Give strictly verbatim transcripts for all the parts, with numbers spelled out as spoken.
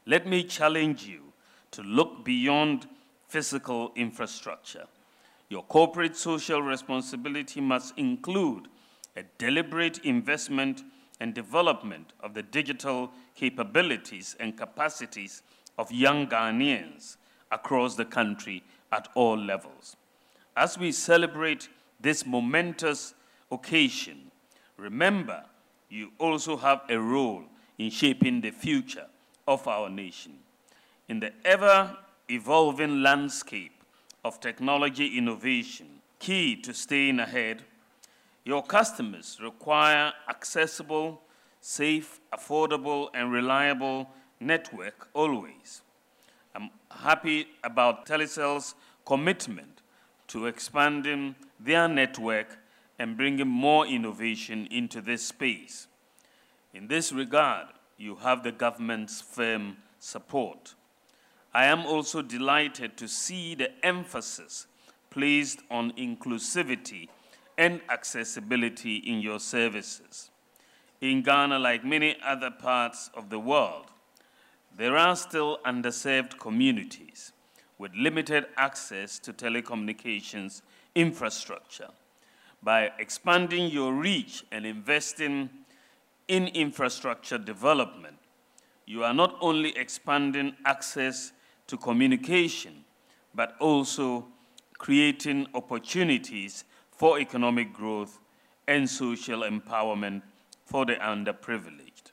Let me challenge you to look beyond physical infrastructure. Your corporate social responsibility must include a deliberate investment and development of the digital capabilities and capacities of young Ghanaians across the country at all levels. As we celebrate this momentous occasion, remember you also have a role in shaping the future of our nation. In the ever-evolving landscape of technology innovation, key to staying ahead, your customers require accessible, safe, affordable, and reliable network always. I'm happy about Telecel's commitment to expanding their network and bringing more innovation into this space. In this regard, you have the government's firm support. I am also delighted to see the emphasis placed on inclusivity and accessibility in your services. In Ghana, like many other parts of the world, there are still underserved communities with limited access to telecommunications infrastructure. By expanding your reach and investing in infrastructure development, you are not only expanding access to communication, but also creating opportunities for economic growth and social empowerment for the underprivileged.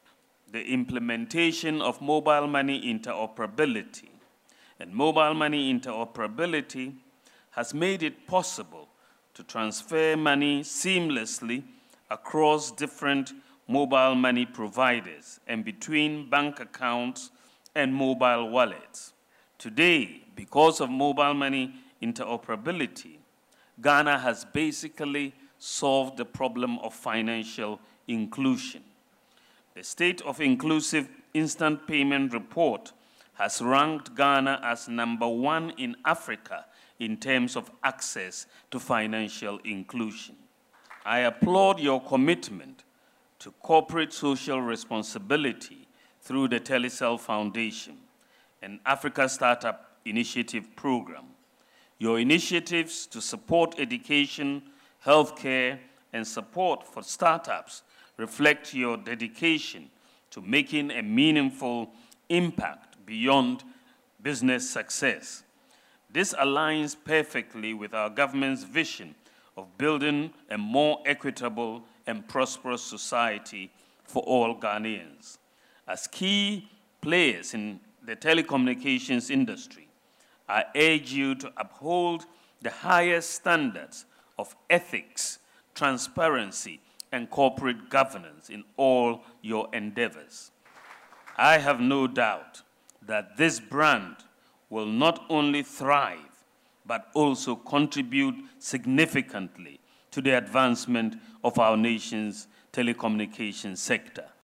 The implementation of mobile money interoperability and mobile money interoperability has made it possible to transfer money seamlessly across different mobile money providers and between bank accounts and mobile wallets. Today, because of mobile money interoperability, Ghana has basically solved the problem of financial inclusion. The State of Inclusive Instant Payment Report has ranked Ghana as number one in Africa in terms of access to financial inclusion. I applaud your commitment to corporate social responsibility through the Telecel Foundation and Africa Startup Initiative Program. Your initiatives to support education, healthcare, and support for startups reflect your dedication to making a meaningful impact beyond business success. This aligns perfectly with our government's vision of building a more equitable and prosperous society for all Ghanaians. As key players in the telecommunications industry, I urge you to uphold the highest standards of ethics, transparency, and corporate governance in all your endeavors. I have no doubt that this brand will not only thrive, but also contribute significantly to the advancement of our nation's telecommunications sector.